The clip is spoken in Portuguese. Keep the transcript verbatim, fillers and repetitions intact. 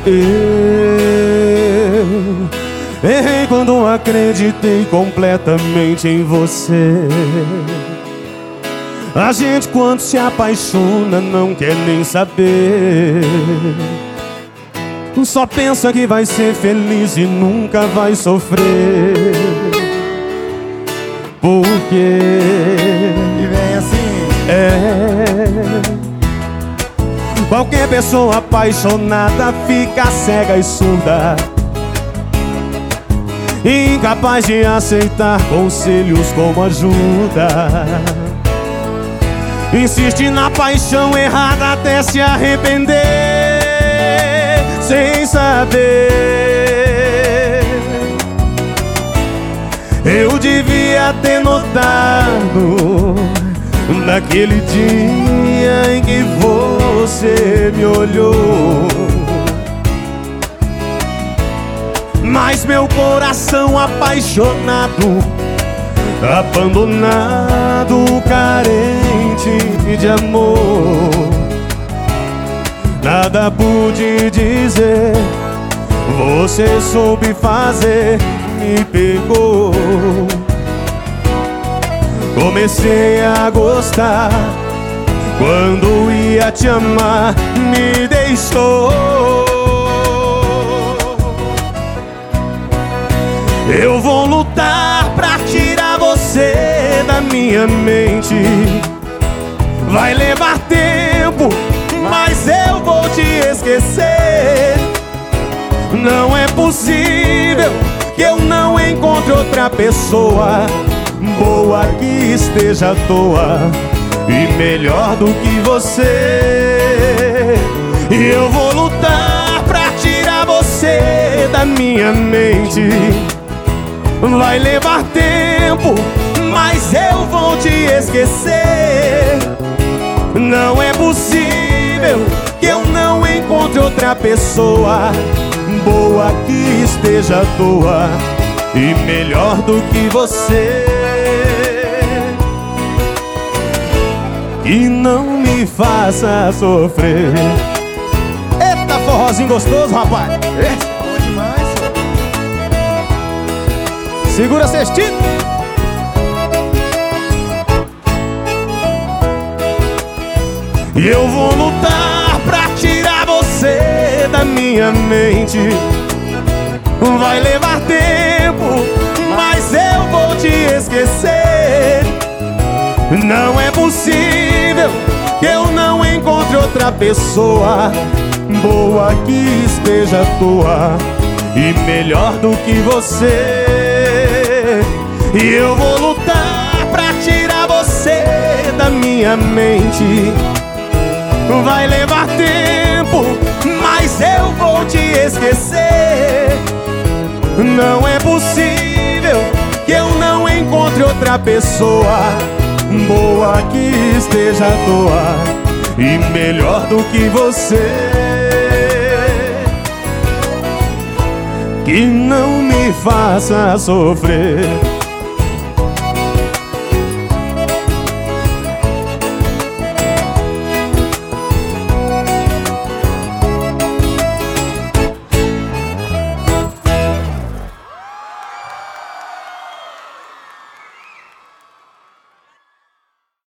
Eu errei quando acreditei completamente em você. A gente quando se apaixona não quer nem saber. Só pensa que vai ser feliz e nunca vai sofrer. Porque E vem assim. é qualquer pessoa apaixonada fica cega e surda, incapaz de aceitar conselhos como ajuda. Insiste na paixão errada até se arrepender, sem saber. Eu devia ter notado naquele dia em que você me olhou, mas meu coração apaixonado, abandonado, carente de amor, nada pude dizer. Você soube fazer, me pegou. Comecei a gostar, quando ia te amar, me deixou. Eu vou lutar pra tirar você da minha mente. Vai levar tempo, mas eu vou te esquecer. Não é possível que eu não encontre outra pessoa boa que esteja à toa e melhor do que você. E eu vou lutar pra tirar você da minha mente. Vai levar tempo, mas eu vou te esquecer. Não é possível que eu não encontre outra pessoa boa que esteja à toa e melhor do que você, que não me faça sofrer. Eita, forrozinho gostoso, rapaz. Esse é bom demais. Segura a cestinha. E eu vou lutar pra tirar você da minha mente. Vai levar tempo, mas eu vou te esquecer. Não é possível que eu não encontre outra pessoa boa que esteja à toa e melhor do que você. E eu vou lutar pra tirar você da minha mente. Vai levar tempo, mas eu vou te esquecer. Não é possível que eu não encontre outra pessoa boa que esteja à toa e melhor do que você, que não me faça sofrer.